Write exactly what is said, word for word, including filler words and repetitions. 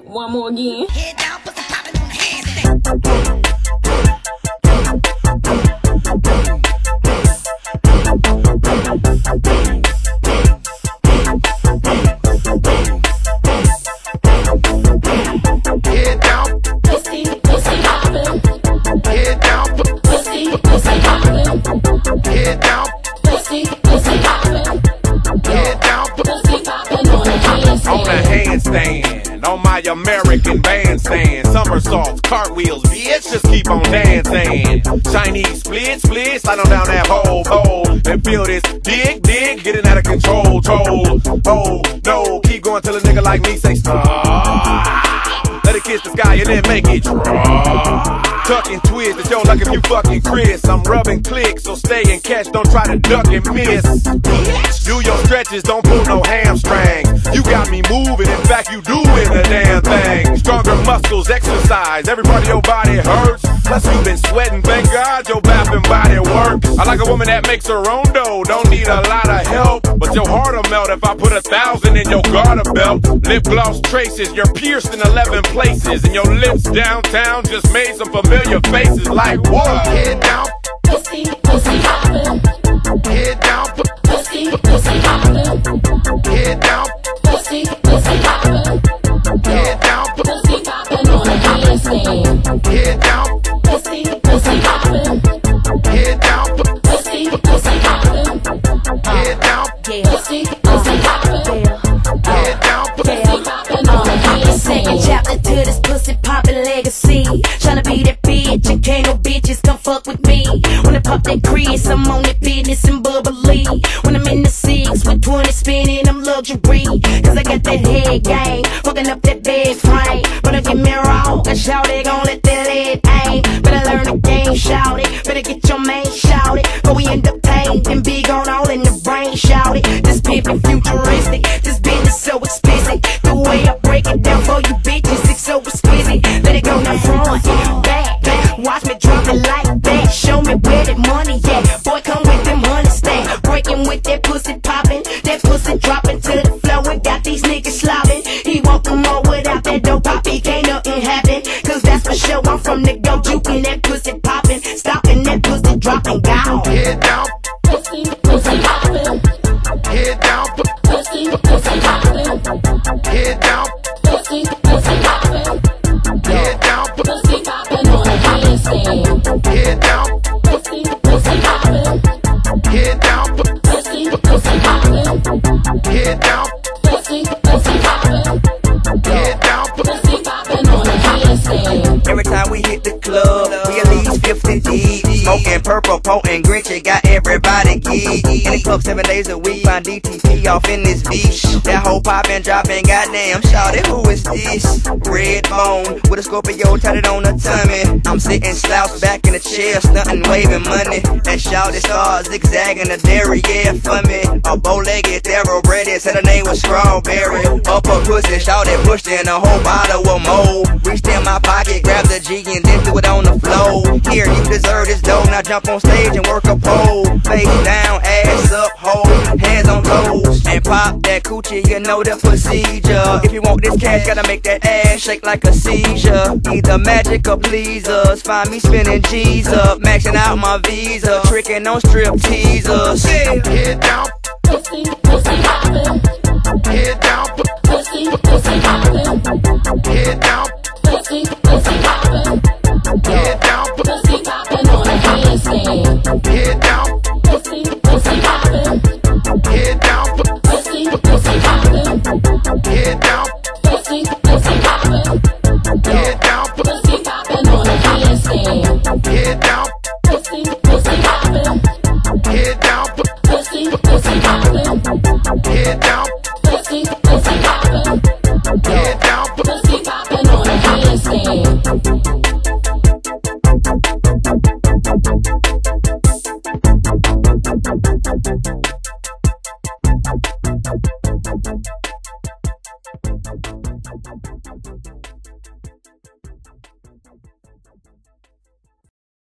One more again. Head down, put the poppin' on the handstand. Head down, Pussy, pussy poppin'. head down, Pussy, pussy poppin'. head down, Pussy, pussy poppin'. head down, Pussy poppin' on the handstand. On a handstand, on my American bandstand. Somersaults, cartwheels, bitch, just keep on dancing. Chinese split, split, slide on down that whole pole. And feel this dig, dig, getting out of control, troll. Oh, no, keep going till a nigga like me say stop. Let it kiss the sky and then make it drop. Tuck and twist, it's yo like if you fucking Chris. I'm rubbing clicks, so stay and catch, don't try to duck and miss. Do your stretches, don't pull no hamstring. You got me moving, in fact you doing the damn thing. Stronger muscles, exercise, every part of your body hurts. Plus you been sweating, thank God your bath and body work. I like a woman that makes her own dough, don't need a lot of help. But your heart'll melt if I put a thousand in your garter belt. Lip gloss traces, you're pierced in eleven places. And your lips downtown just made some familiar faces like what? head down, Pussy, pussy poppin'. head down, Pussy, pussy poppin'. head down, Pussy, pussy poppin'. head down, Pussy poppin' on the handstand. head down, Pussy, pussy poppin'. head down, Pussy, pussy poppin'. head down, Pussy, pussy poppin'. head down, Pussy poppin' on the handstand. Second chapter to this pussy poppin' legacy. Tryna be that bitch, and can't no bitches come fuck with me. When I pop that crease, I'm on that business and bubbly. When I'm in the six with twenty spinning, I'm luxury. Cause I got that head game, fucking up that bed frame. But don't get me wrong, I shout it, gon' let that lead aim. Better learn the game, shout it. Better get your man, shout it. But we end up paying and big on all in the brain, shout it. This pimpin' futuristic, this business so explicit. The way I break it down for you bitches, it's so exquisite. Let it go now front, back, back. Watch me drop it like that. Show me where that money at. Boy, come with them money stack. Breaking with that pussy poppin', that pussy dropping to the floor. And got these niggas slobbing. He won't come on without that dope pop. He can't nothing happen. Cause that's for sure. I'm from the go juking that pussy poppin', stopping that pussy dropping. Gone. head down, Pussy, pussy poppin'. head down, Pussy, pussy poppin'. head down, Pussy, pussy poppin'. head down, Pussy poppin' on the handstand. head down, Pussy, pussy poppin'. head down, Pussy, pussy poppin'. head down, Pussy, pussy poppin'. head down, Pussy poppin' on the handstand. Every time we hit the club, we at least fifty deep. Smoking purple, potent, Grinch, got everybody geek. In the club seven days a week, find D T P off in this beach. That whole poppin', droppin', goddamn, shawty, who is this? Red bone, with a Scorpio tatted on the tummy. I'm sitting slouched back in the chair, stuntin', waving money. That shawty star zigzagging the dairy, yeah, for me. A bow-legged, thoroughbred, said her name was Strawberry. Up her pussy, shawty pushed in a whole bottle of mold. Reached in my pocket, grabbed the G and then threw it on the floor. Here, you deserve this dough, now jump on stage and work a pole. Face down, ass up, hold, hands on toes. And pop that coochie, you know the procedure. If you want this cash, gotta make that ass shake like a seizure. Either magic or please us, find me spinning G's up. Maxing out my visa, tricking on strip teasers. head down, Pussy, pussy poppin'. head down, Pussy, pussy poppin'.